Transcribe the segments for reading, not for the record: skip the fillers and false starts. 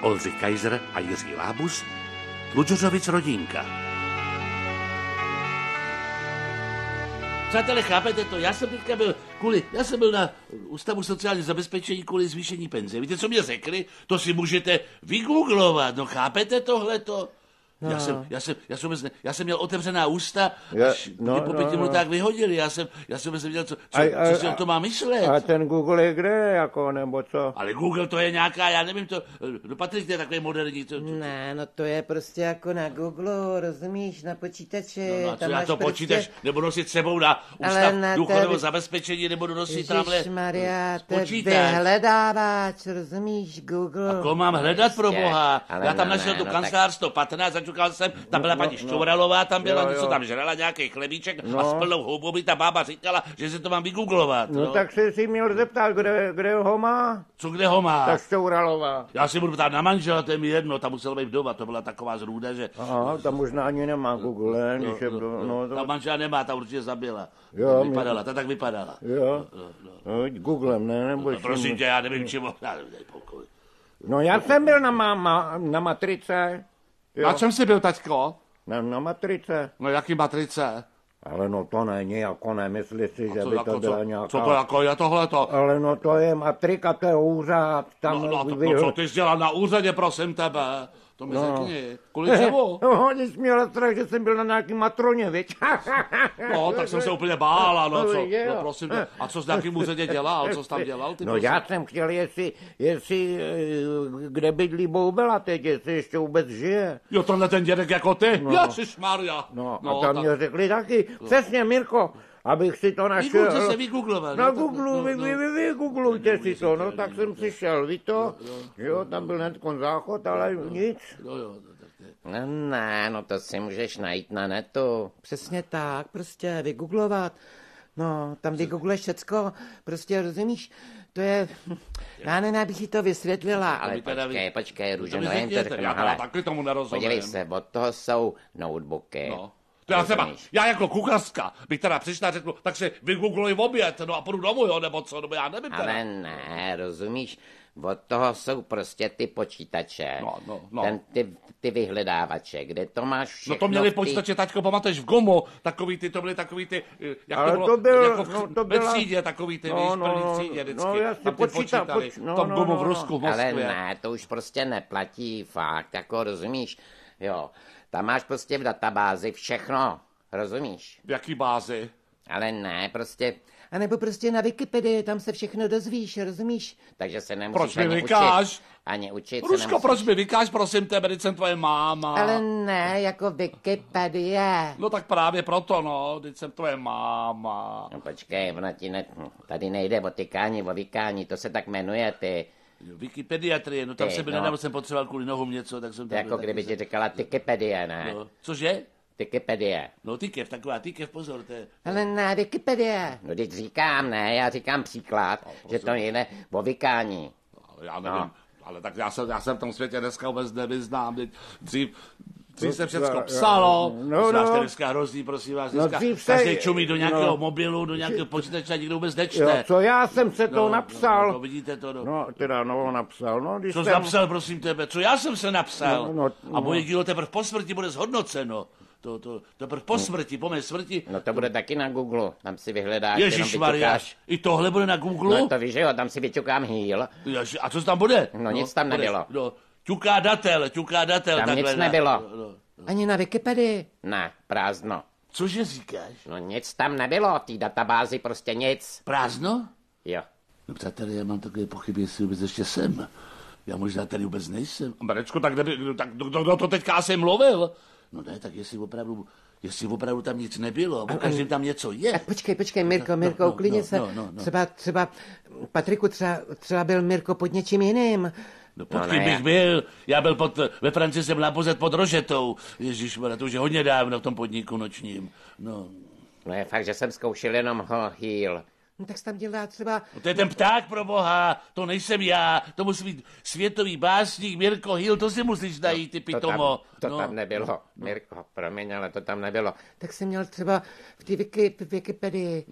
Oldřich Kaiser a Jiří Lábus, Tlučořovic rodinka. Přátelé, chápete to? Já jsem byl na Ústavu sociálního zabezpečení kvůli zvýšení penze. Víte, co mě řekli? To si můžete vygooglovat. No chápete tohleto? No. Já jsem měl otevřená ústa, až mě po 5 minutách vyhodili. Já jsem věděl, co si o to má myslet. A ten Google je kde, jako, nebo co? Ale Google to je nějaká, já nevím, Patrik, to je takový moderní. Ne, no to je prostě jako na Google, rozumíš, na počítači. No a co já to počítač, nebudu nosit sebou na Ústav důchodového zabezpečení, nebudu nosit tamhle Ježišmarja, to je vyhledávač, rozumíš, Google. A koho mám hledat, pro boha? Já tam našel tu kancelář 115, zaťukal jsem, tam byla paní Šťouralová, tam byla něco, tam žrala nějaký chlebíček a s plnou houbou by ta bába říkala, že se to mám vygooglovat. No tak si měl zeptat, kde ho má? Co kde ho má? Ta Šťouralová. Já si budu ptát na manžela, to je mi jedno, tam musela být vdova, to byla taková zrůda, že... Aha, tam možná ani nemá Google, když je ta manžela nemá, ta určitě zabila. Jo, vypadala, ta tak vypadala. Jo, Googlem, ne? Nebo prosím tě, já nevím, čemu, dej pokoj. No já jsem byl na matrice. Jo. Na čem jsi byl, taťko? Na matrice. No jaký matrice? Ale no to není, jako nemyslí si, že by to byla nějaká... Co to jako je tohleto? Ale no to je matrika, to je úřad. Tam co ty jsi dělal na úřadě, prosím tebe? To mi řekni. Kvůli čemu? No, když měla strach, že jsem byl na nějaký matroně, viď? No, tak jsem se úplně bála, no co? No, prosím tě. A co jsi na nějakým úřadě dělal? Co jsi tam dělal? No já jsem chtěl, jestli kde bydlí Boubela teď, jestli ještě vůbec žije. Jo, tenhle ten dědek jako ty? No. Ježišmarja. No, a tam mě řekli taky. Přesně, Mirko. Abych si to našel. Vygooglujte se, vygooglovat. Na Google, vygooglujte si to, no tak jsem přišel, ví to? Jo, tam byl hnedkon záchod, ale nic. No to si můžeš najít na netu. Přesně tak, prostě vygooglovat. No, tam vygoogluješ všecko, prostě rozumíš, to je, já nevím, abych si to vysvětlila, ale počkej, Růžo, no jen to řeknu, hele, podívej se, od toho jsou notebooky. No. To já jako kuchařka bych teda přišla a řekl, tak si vygoogluji oběd, no a půjdu domů, jo, nebo co, nebo já nevím teda. Ale ne, rozumíš, od toho jsou prostě ty počítače, ty vyhledávače, kde to máš všechno. No to měli počítače, taťko, pamatuješ, v GOMu, to byly takový ty, jak ale to bylo, jako ve třídě, takový ty, víš, první třídě vždycky, tam ty počítali, v tom GOMu v Rusku, v Moskvě. Ale ne, to už prostě neplatí, fakt, jako rozumíš, jo. Tam máš prostě v databázi všechno, rozumíš? V jaký bázi? Ale ne, prostě... A nebo prostě na Wikipedii, tam se všechno dozvíš, rozumíš? Takže se nemusíš ani učit. Ruško, proč mi vykáš, prosím tebe, teď jsem tvoje máma. Ale ne, jako Wikipedie. No tak právě proto, no, teď jsem tvoje máma. No počkej, tady nejde o tykání, o vykání, to se tak jmenuje, ty... Wikipediatrie, no tam jsem potřeboval kvůli nohům něco, tak jsem tam... Jako kdyby ti říkala Wikipedie, ne? No, cože? Wikipedie. No taková tykev, pozor, to je... Ale ne, Wikipedie. No teď říkám, ne, já říkám příklad, že to jde o vykání. Já nevím, ale tak já jsem v tom světě dneska vůbec nevyznám, dřív se všechno psalo, dneska hrozný, prosím vás, každý čumí do nějakého mobilu, do nějakého počítače a nikdo vůbec nečte. Jo, co já jsem se to napsal. No, vidíte to. Napsal. Co jsi napsal, prosím tebe, co já jsem se napsal. A moje dílo teprve po smrti bude zhodnoceno. To teprve po smrti, po mé smrti. No to bude taky na Google, tam si vyhledáš. Ježišmarja, i tohle bude na Google? No to víš, jo, tam si vyťukám Hýl. A co tam bude? No nic tam nebylo. Ťuká datel. Tam nic nebylo. Ani na Wikipedii? Ne, prázdno. Cože říkáš? No nic tam nebylo, v té databázi prostě nic. Prázdno? Jo. No přátelé, já mám takové pochyby, jestli vůbec ještě jsem. Já možná tady vůbec nejsem. Marečko, tak kdo to teďka asi mluvil? No ne, tak jestli opravdu tam nic nebylo, o každém tam něco je. Počkej, Mirko, uklidni se. Třeba, Patriku, třeba byl Mirko pod něčím jiným. No pod kým bych byl? Já byl ve Francii jsem naposled pod Rožetou. Ježišmarja, to už je hodně dávno v tom podniku nočním. No je fakt, že jsem zkoušel jenom Hýl. No tak jsi tam dělá třeba... No to je ten pták, pro boha, to nejsem já, to musí být světový básník Mirko Hýl, to si musíš najít, ty pitomo. To tam nebylo, Mirko, promiň, ale to tam nebylo. Tak jsi měl třeba v té Wikipedii.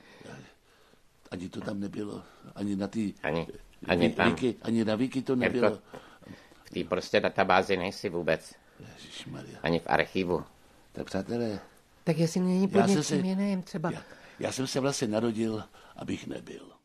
Ani to tam nebylo, ani na té... Ani tam. Ani na Wiki to nebylo. V té prostě databázi nejsi vůbec. Ježišmarja. Ani v archivu. Tak přátelé, Tak jestli není pod něčím jiným třeba. já jsem se vlastně narodil, abych nebyl.